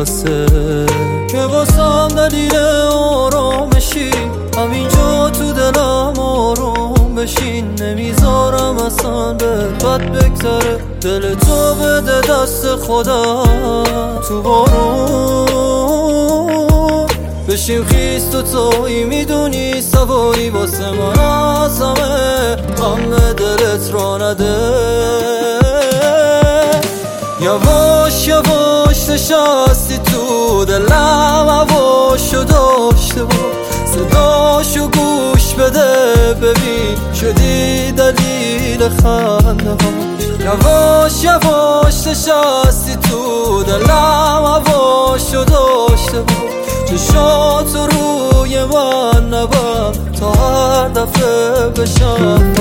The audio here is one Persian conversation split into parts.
واسه که واسم دلیل آرامشی، همینجا تو دلم آروم بشین. نمیذارم اصلا به بد بگذره، دل تو بده دست خودم تو بارون بشیم خیز. تو تویی میدونی سواری واسه من از همه غم دلت را نده. یواش یواش نشستی تو دلم، هواشو داشته با صداشو گوش بده، ببین شدی دلیل خنده ها. یواش یواش نشستی تو دلم، هواشو داشته با چشاتو روی من نبر تا هر دفعه بشم.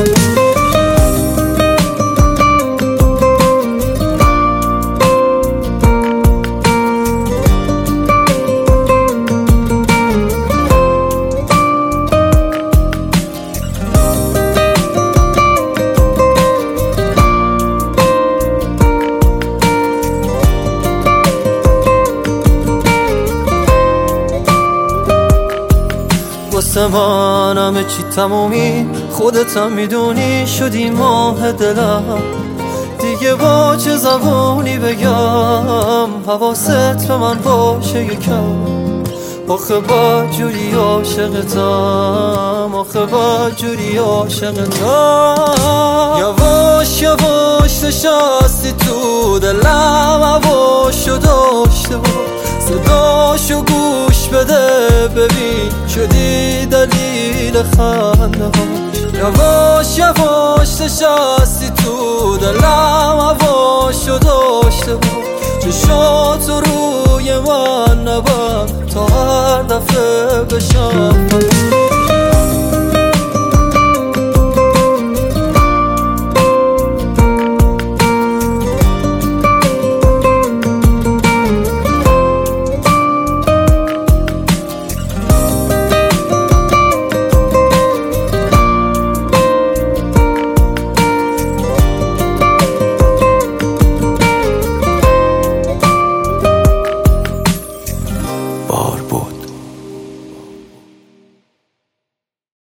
واسه من همه چی تمومی، خودتم میدونی شدی ماه دلم. دیگه با چه زبونی بگم حواست به من باشه یکم. آخه بدجوری عاشقتم، آخه بدجوری عاشقتم. یواش یواش نشستی تو دلم، هواشو داشته با صداشو گوش بده، ببین شدی دلیل خنده ها. یواش یواش نشستی تو دلم، هواشو داشته با چشاتو روی من نبر تا هر دفعه بشم.